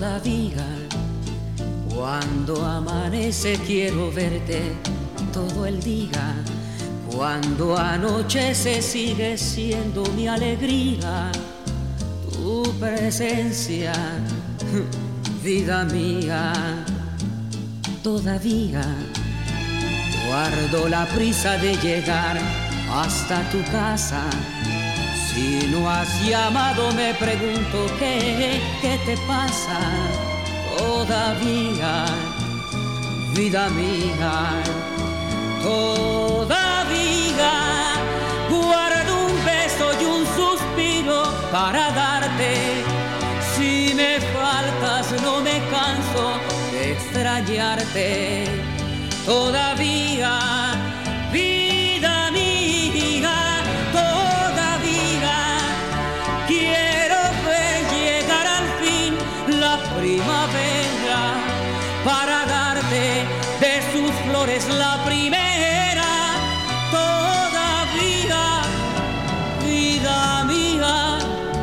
todavía. Cuando amanece quiero verte todo el día. Cuando anochece sigue siendo mi alegría. Tu presencia, vida mía. Todavía guardo la prisa de llegar hasta tu casa. Si no has llamado me pregunto qué te pasa. Todavía, vida mía, todavía guardo un beso y un suspiro para darte. Si me faltas no me canso de extrañarte. Todavía, vida mía, todavía quiero ver llegar al fin la primavera para darte de sus flores la primera. Todavía, vida mía.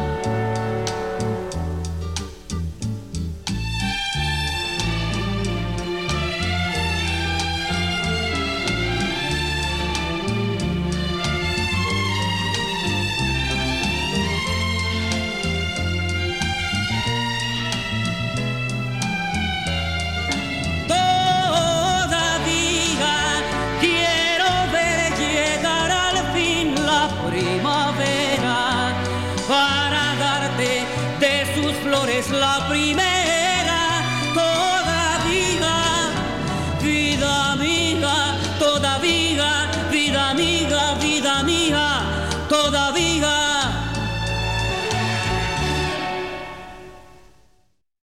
Para darte de sus flores la primera. Todavía, vida amiga, todavía, vida amiga, vida mía, todavía.